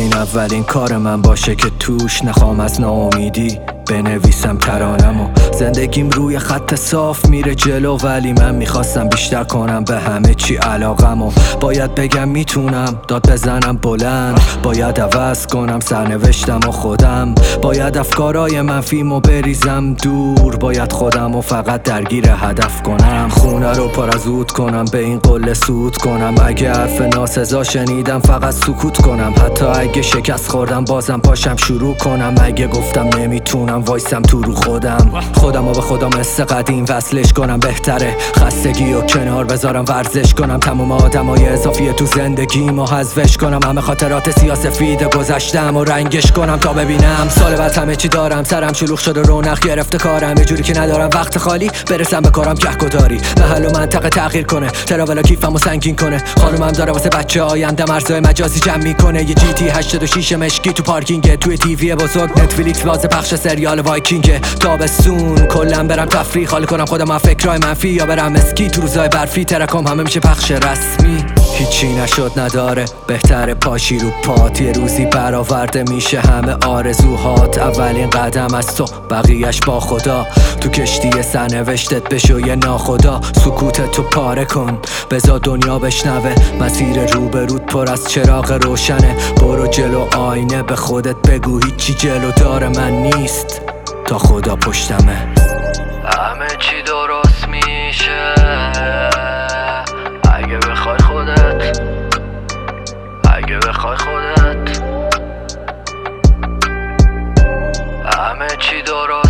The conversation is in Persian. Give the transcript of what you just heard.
این اولین کار من باشه که توش نخوام از ناامیدی بنویسم ترانمو. زندگیم روی خط صاف میره جلو، ولی من میخواستم بیشتر کنم به همه چی علاقمو. باید بگم میتونم داد بزنم بلند، باید عوض کنم سرنوشتم و خودم، باید افکارای منفیمو بریزم دور، باید خودمو فقط درگیر هدف کنم. خونه رو پر از عود کنم، به این قله سود کنم، اگه حرف ناسزا شنیدم فقط سکوت کنم، حتی اگه شکست خوردم بازم پاشم شروع کنم، اگه گفتم نمیتونم وایسم تو رو خودمو به خودم مثل قدیم وصلش کنم. بهتره خستگی و کنار بذارم، ورزش کنم، تموم آدمای اضافی تو زندگیمو حذفش کنم، همه خاطرات سیاسفید گذشتم و رنگش کنم تا ببینم سال بعد همه چی دارم. سرم شلوغ شده، رونق گرفته کارم، یه جوری که ندارم وقت خالی برسم به کارم. گهگداری محل و منطقه تغییر کنه، تراولا کیفمو سنگین کنه، خانومم داره واسه بچه آینده مرزای مجازی جمع میکنه، یه جی تی 86 مشکی تو پارکینگ، توی تیوی بزرگ نتفلیکس باز پخش سریال وایکینگ. تابستون کلا برم تفریح، خالی کنم خودم از فکرای منفی، یا برم اسکی تو روزای برفی، ترکم همه میشه پخش رسمی. هیچی نشد نداره، بهتره پاشی رو پات، یه روزی برآورده میشه همه آرزوهات. اولین قدم از تو بقیهش با خدا، تو کشتی سرنوشتت بشو یه ناخدا. سکوتتو پاره کن بذار دنیا بشنوه، مسیر روبروت پر از چراغ روشنه. برو جلو آینه به خودت بگو هیچی جلودار من نیست تا خدا پشتمه. همه چی درست میشه اگه بخوای خودت، اگه بخوای خودت. همه چی درست